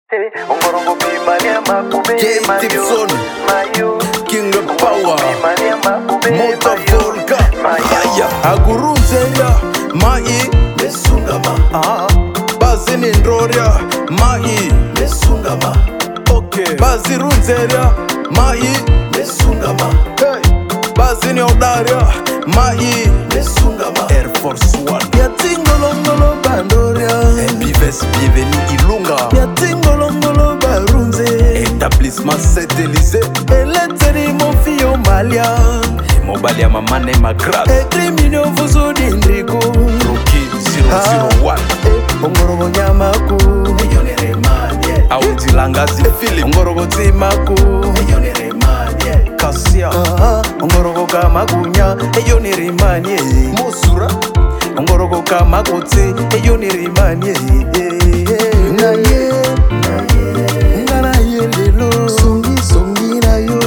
Tipson, King of Power, Motor Volca, Agurunzeria, Mai, Mesungama, Bazin Indroria, Mai, Mesungama, okay, Bazirunzeria, Mai, Mesungama, Bazin Yodaria, Mai, Mesungama, Air Force One, Yatingolongolo Bandoria, Bives Bienvenue Ilunga, Yatingolongolo Barunze, Établissement Saint-Élysée, Eleteri mon fio Malia, Mobalia Mamane Magrave, Etrimino Fuso Dindrigo, Roki 001, Ongorogo Nyamaku, Eyonere Manye, Audi Langazi Philip, Ongorogo Timaku, Eyonere Manye, Kassia, Ongorogo Kamagunya, Eyonere Manye, Mosura, Ongorogo Kamagote, Eyonere Manye, Naye, Nanaye Lelo, Songi Songi na yo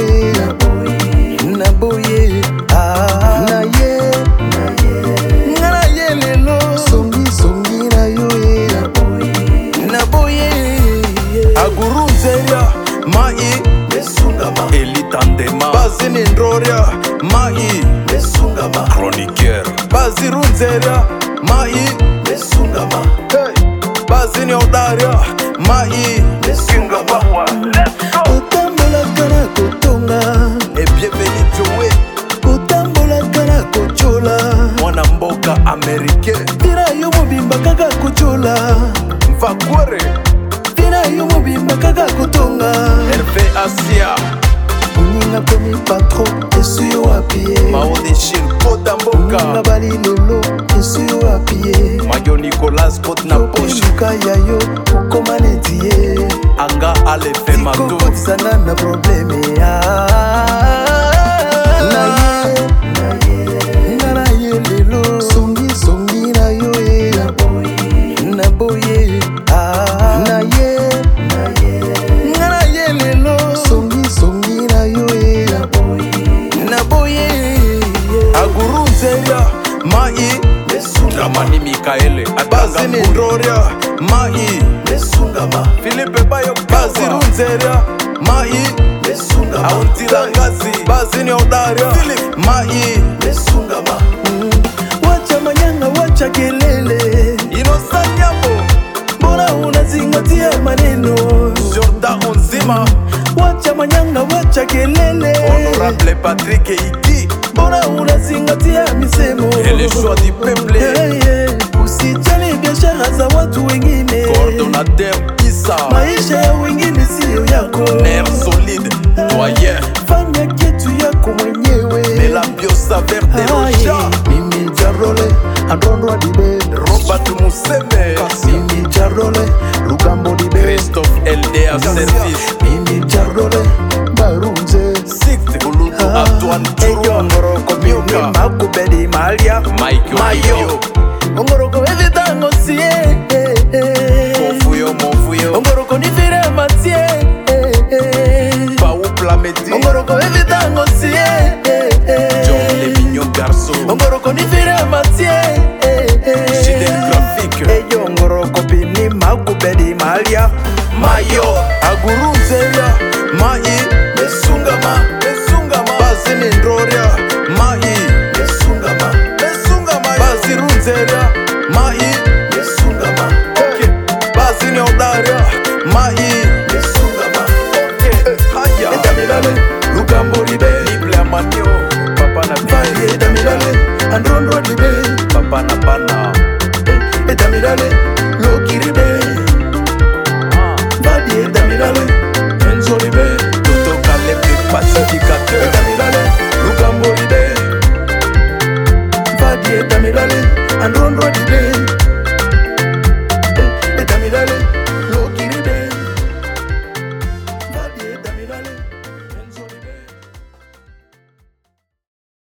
Naboye, Naye, Nanaye Lelo, Songi Songi na yo Naboye, Agurunzeria, Mai, Mesungama, Elitandema, Bazin Indroria, Mai, Mesungama, Chroniqueur, Bazirunzeria, Mai, Mesungama, Bazin Yodaria, Mai, Mesungama, Otambola kana kotonga, et bienvenue Joe, Otambola kana kochola, Mwana mboka américain, Tira yo mobimba kaka kochola, Mvakwere, Tira yo mobimba kaka kotonga, Hervé Asia, Uninga komi patron, Yesu yo apie, Mao de Chine, Kota mboka, Uninga bali lelo, Yesu yo apie, Mayo Nicolas, Kote na poche, Yuka yayo, Ukomane die, Anga ale fe mato, Tiko sana na probleme ya, Naye, Nanaye lelo, Songi songi na yo Naboye, Naye, Nanaye lelo, Songi songi na yo Naboye, Agurunzeria, Mai, Dramani Mikaele, Bazin Indroria, Mai, Mesungama, Philippe Bayo, Bazirunzeria, Mai, Mesungama, Auntilangazi, Bazin Yodaria, Philip, Mai, Mesungama, Wacha manyanga, wacha kelele, Inosanyamo, Mbona unazingatia maneno, Jordan Onzima, Wacha manyanga, wacha kelele, Honorable Patrick Iki, Mbona unazingatia misemo, et le choix du peuple, Usijali biashara za watu wengine, Coordonnateur Isa, maisha ya wengine siyo yako, Nerf solide, doyen, fanya kitu yako mwenyewe, Mela Biosa Verde Rocha, Mimi Jarole, Androndo Dibe, Robert Museme, Mimi Jarole, Lugambo Dibe, Christophe LDA Service, Mimi Jarole, Barunze, Sikte Ulutu Antoine Churu, Ngoroko Mioka, Makubedi Malia, Mike Mayo, Ngoroko evitango siye, Mofuyo, Ngoroko nifire matie, Pau Plameti, Ngoroko evitango siye, John Le Mignon Garçon, Ngoroko nifire matie, Chidel Graphique, Eyo Ngoroko pini Makubedi Malia, Mayo, Agurunzeria, Mai, Mesungama, Bazin Indroria, Mai, Mesungama, Bazirunzeria, Mai, Mesungama, okay, Bazin Yodaria, Mai, Mesungama, okay, Haya, Edamilale, Lugambo Ribe, Lible Amanyo, Papa na Bale, Edamilale, Androndo Ribe, Papa na Bana.